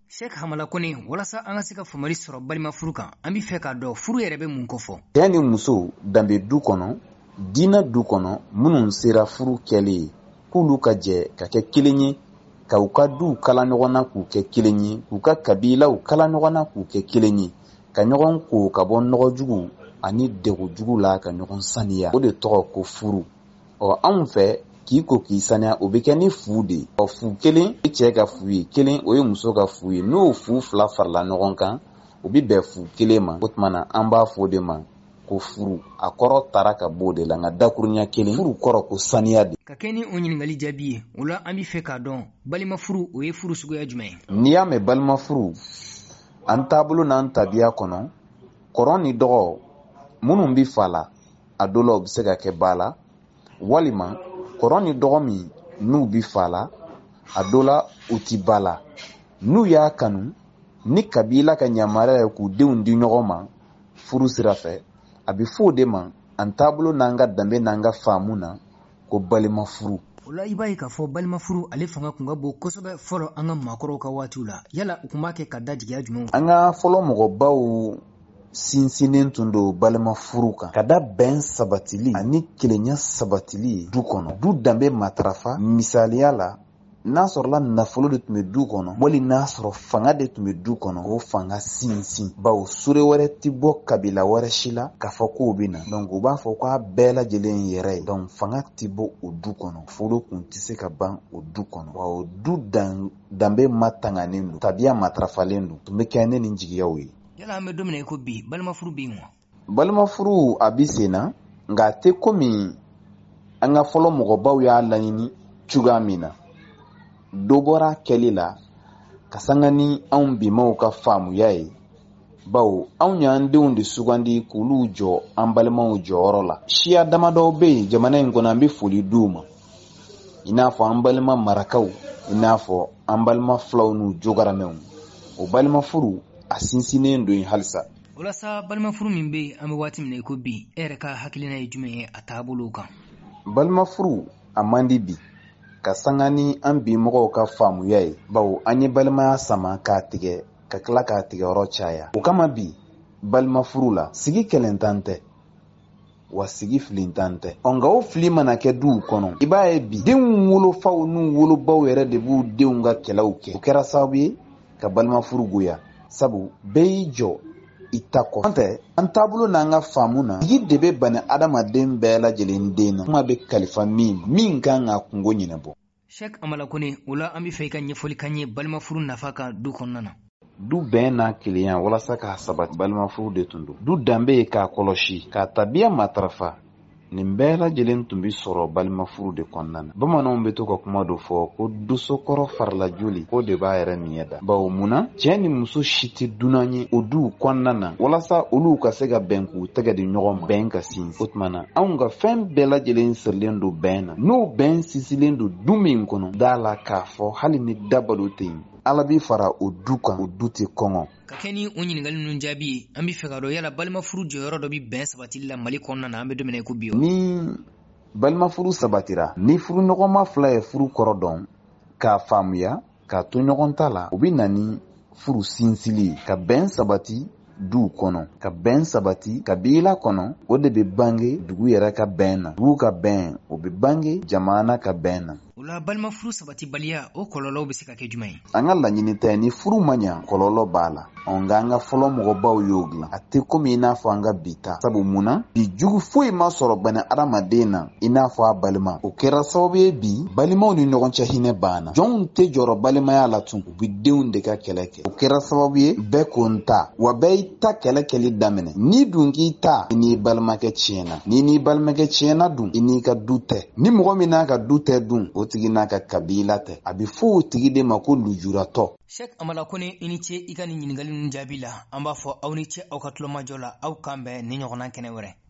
Sheikh Hamala Kone walasa an ka se ka famari sɔrɔ balima furu kan an bi fɛ ka dɔn furu yɛrɛ bɛ mun ko fɔ. Cɛ ni muso danbe du kɔnɔ diinɛ du kɔnɔ minnu sera furu kɛlen k'olu ka jɛ ka kɛ kelen ye ka u ka du kala ɲɔgɔn na k'u kɛ kelen ye k'u ka kabilaw kala ɲɔgɔn na k'u kɛ kelen ye ka ɲɔgɔn ko ka bɔ nɔgɔ jugu ani degun jugu la ka ɲɔgɔn saniya o de tɔgɔ ko furu. Anw fɛ k'i ko k'i saniya o bɛ kɛ ni fu de fu kelen e cɛ ka fu ye kelen o ye muso ka fu ye n'o fu fila farala ɲɔgɔn kan o bi bɛn fu kelen ma o tuma na an b'a fɔ de ma ko furu a kɔrɔ taara ka bɔ de la nka dakurunya kelen furu kɔrɔ ko saniya de. Ka kɛ ni o ɲininkali jaabi ye o la an bi fɛ k'a dɔn balima furu o ye furu suguya jumɛn ye. N'i y'a mɛn balima furu an taabolo n'an tabiya kɔnɔ kɔrɔ ni dɔgɔ minnu bi fa la a dɔw la u bɛ se ka kɛ ba la walima kɔrɔ ni dɔgɔ min n'u bi fa la a dɔw la u ti ba la n'u y'a kanu ni kabila ka yamaruya ye k'u denw di ɲɔgɔn ma furu sira fɛ a bɛ fɔ o de ma an taabolo n'an ka danbe n'an ka faamu na ko balima furu. O la i b'a ye k'a fɔ balima furu ale fanga kun ka bon kosɛbɛ fɔlɔ an ka maakɔrɔw ka waatiw la yala u kun b'a kɛ ka da jigiya jumɛn. An ka fɔlɔ mɔgɔbaw sinsinnen tun don balima furu kan ka da bɛn sabatili ani kelenya sabatili du kɔnɔ du danbe matarafa misaliya la n'a sɔrɔla nafolo de tun bɛ du kɔnɔ wali n'a sɔrɔ fanga de tun bɛ du kɔnɔ o fanga sinsin bawo sure wɛrɛ ti bɔ kabila wɛrɛ si la k'a fɔ k'o bɛ na donc u b'a fɔ k'a bɛɛ lajɛlen yɛrɛ ye donc fanga ti bɔ o du kɔnɔ furu kun tɛ se ka ban o du kɔnɔ wa o du danbe matanganen don tabiya matarafalen don tun bɛ kɛ ne ni jigiyaw ye. Yala an bɛ don min na i ko bi balima furu bɛ yen wa. Balima furu a bi sen na nka a tɛ komi an ka fɔlɔ mɔgɔbaw y'a laɲini cogoya min na dɔ bɔra kɛli la ka sanga ni anw bimaw ka faamuya ye bawo anw y'an denw de sugandi k'olu jɔ an balimaw jɔyɔrɔ la siya damadɔw bɛ yen jamana in kɔnɔ an bɛ foli d'u ma i n'a fɔ an balima marakaw i n'a fɔ an balima filaw n'u jogaramɛw o balima furu a sinsinnen don halisa. Walasa balima furu min bɛ an bɛ waati min na i ko bi e yɛrɛ ka hakilina ye jumɛn ye a taabolo kan. Balima furu a man di bi ka sanga ni an bi mɔgɔw ka faamuya ye bawo an ye balimaya sama k'a tigɛ ka tila k'a tigɛ yɔrɔ caya o kama bi balima furu la sigi kɛlɛntan tɛ wa sigi filintan tɛ nka o fili mana kɛ duw kɔnɔ i b'a ye bi denw wolofaw n'u wolobaw yɛrɛ de b'u denw ka kɛlɛw kɛ o kɛra sababu ye ka balima furu goya sabu bɛɛ y'i jɔ i ta kɔ an tɛ an taabolo n'an ka faamu na sigi de bɛ bani adamaden bɛɛ lajɛlen den na kuma bɛ kalifa min kan ka kungo ɲɛnabɔ. Sheikh Hamala Kone o la an bɛ fɛ i ka ɲɛfɔli k'an ye balima furu nafa kan du kɔnɔna na. Du bɛn n'a kelenya walasa k'a sabati balima furu de tun don du danbe ye k'a kɔlɔsi k'a tabiya matarafa nin bɛɛ lajɛlen tun bi sɔrɔ balima furu de kɔnɔna na bamananw bɛ to ka kuma dɔ fɔ ko dosokɔrɔ farala joli ko de b'a yɛrɛ ɲɛ da bawo munna cɛ ni muso si tɛ dunan ye o duw kɔnɔna na walasa olu ka se ka bɛn k'u tɛgɛ di ɲɔgɔn ma bɛn ka sinsin o tuma na anw ka fɛn bɛɛ lajɛlen sirilen don bɛn na n'o bɛn sinsilen don du min kɔnɔ da la k'a fɔ hali ni dabalo tɛ yen ala b'i fara o du kan o du tɛ kɔngɔ. Ka kɛ ni o ɲininkali ninnu jaabi ye an bɛ fɛ ka dɔn yala balima furu jɔyɔrɔ dɔ bɛ bɛn sabatili la Mali kɔnɔna na an bɛ don min na i ko bi. Ni balima furu sabatira ni furu ɲɔgɔnma fila ye furu kɔrɔ dɔn k'a faamuya k'a to ɲɔgɔn ta la o bɛ na ni furu sinsili ka bɛn sabati duw kɔnɔ ka bɛn sabati kabila kɔnɔ o de bɛ bange dugu yɛrɛ ka bɛn na dugu ka bɛn o bɛ bange jamana ka bɛn na. O la balima furu sabatibaliya o kɔlɔlɔw bɛ se ka kɛ jumɛn ye. An ka laɲini tɛ ni furu ma ɲa kɔlɔlɔ b'a la nka an ka fɔlɔ mɔgɔbaw y'o dilan a tɛ komi i n'a fɔ an ka bi ta sabu munna bi jugu foyi ma sɔrɔ bani adamaden na i n'a fɔ a balima o kɛra sababu ye bi balimaw ni ɲɔgɔn cɛ hinɛ banna jɔnw tɛ jɔrɔ balimaya la tun u bɛ denw de ka kɛlɛ kɛ o kɛra sababu ye bɛɛ ko n ta wa bɛɛ y'i ta kɛlɛ kɛli daminɛ n'i dun k'i ta i n'i balimakɛ tiɲɛna n'i balimakɛ tiɲɛna dun i n'i ka du tɛ ni mɔgɔ min n'a ka du tɛ dun o tigi n'a ka kabila tɛ a bɛ fɔ o tigi de ma ko lujuratɔ. Sheikh Hamala Kone i ni ce i ka nin ɲininkali ninnu jaabi la an b'a fɔ aw ni ce aw ka tulomajɔ la aw k'an bɛn ni ɲɔgɔnna kɛnɛ wɛrɛ.